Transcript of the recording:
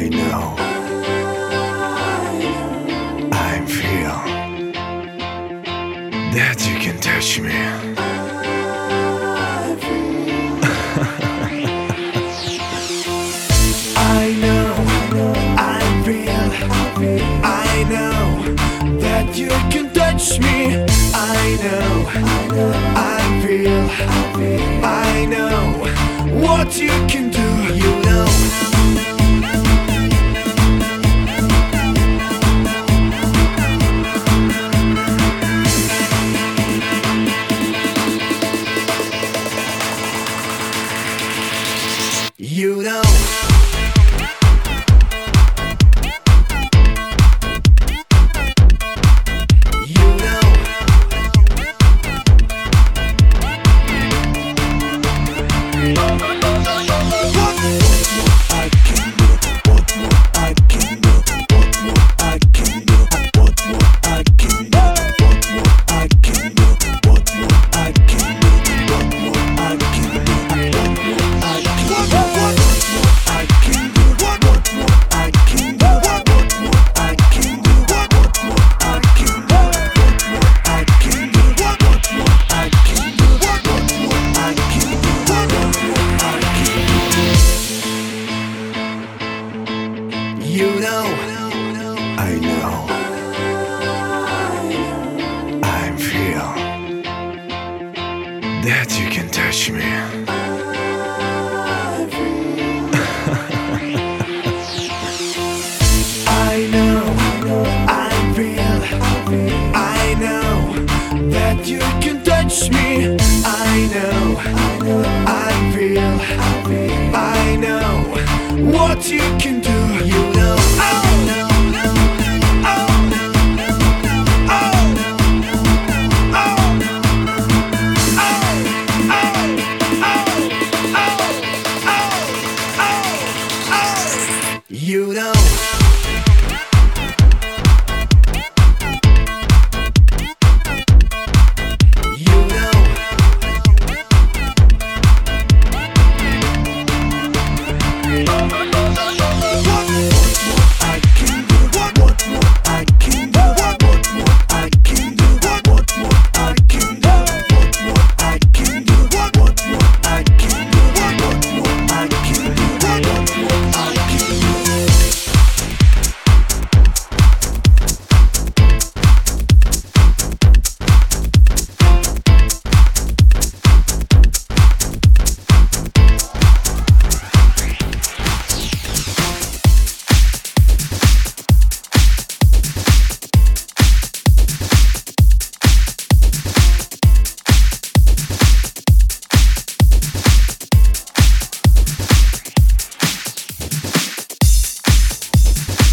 I know. I feel that you can touch me. I know, I feel, I know that you can touch me. I know, I feel, I know what you can do. You know. You know. You know, I know, I feel that you can touch me. I know, I feel, I know that you can touch me. I know, I feel, I know what you can do.